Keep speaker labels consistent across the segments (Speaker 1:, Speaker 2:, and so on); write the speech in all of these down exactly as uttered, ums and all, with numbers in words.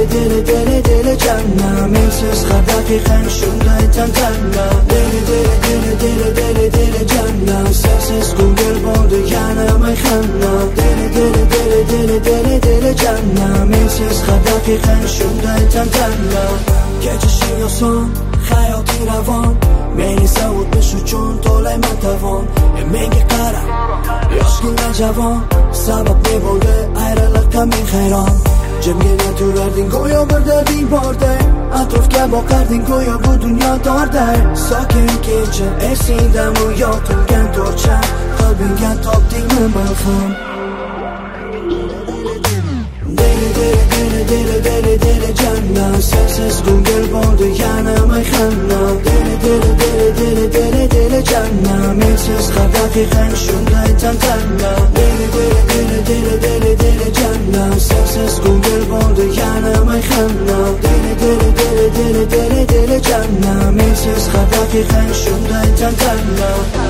Speaker 1: dili dili dili janna mensiz har daqiqang shunday tantana dili dili dili dili dili dili janna sensiz ko'ngil bo'ldi yana mayxana dili dili dili dili dili dili janna mensiz har daqiqang shunday tantana kechishing oson hayoting ravon meni savutish uchun to'layman tovon e menga qara yoshgina javon sabab ne bo'ldi ayriliqqa men hayron jimgina turarding go'yo bir darding borday atrofga boqarding go'yo bu dunyo torday sokin kecha esingdami yotilgan torcha qalbingga topdingmi malham dili dili dili dili dili dili janna sensiz ko'ngil bo'ldi yana mayxana dili dili dili dili dili dili janna mensiz har daqiqang shunday tantana dili dili dili dili dili dili janna sensiz ko'ngil bo'ldi yana mayxana dili dili dili dili dili dili janna mensiz har daqiqang shunday tantana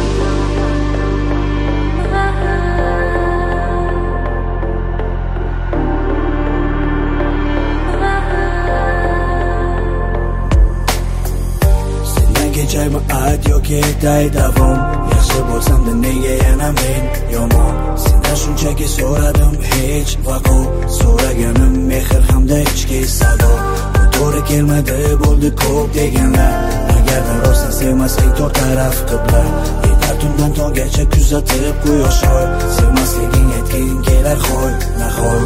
Speaker 1: kechaymi ayt yoki aytay davom yaxshi bo'lsam-da nega yana men yomon sendan shunchaki so'radim hech vaqo so'raganim mehr hamda ichki sado bu to'g'ri kelmadi bo'ldi ko'p deganlar agarda rostdan sevmasang to'rt taraf qibla yetar tundan tonggacha kuzatib quyosh oy sevmasliging aytging kelar hoy nahoy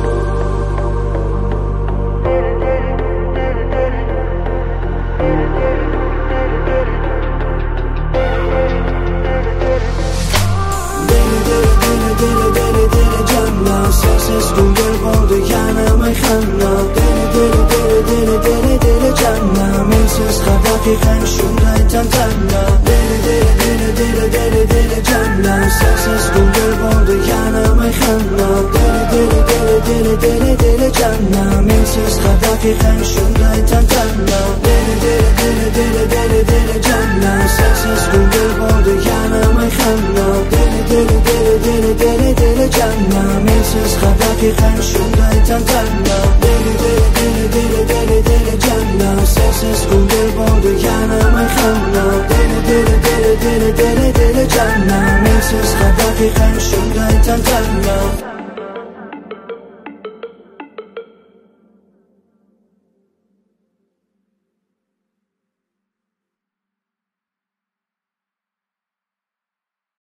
Speaker 1: sensiz ko'ngil bo'ldi yana mayxana dili dili dili dili dili dili janna mensiz har daqiqang shunday tantana dili dili dili dili dili dili janna sensiz ko'ngil bo'ldi yana mayxana dili dili dili dili dili dili janna mensiz har daqiqang shunday tantana dili dili dili dili dili dili janna sensiz ko'ngil bo'ldi yana mayxana dili dili dili dili dili dili janna mensiz har daqiqang shunday tantana dili dili dili dili dili dili janna sensiz ko'ngil bo'ldi yana mayxana dili dili dili dili dili dili janna mensiz har daqiqang shunday tantana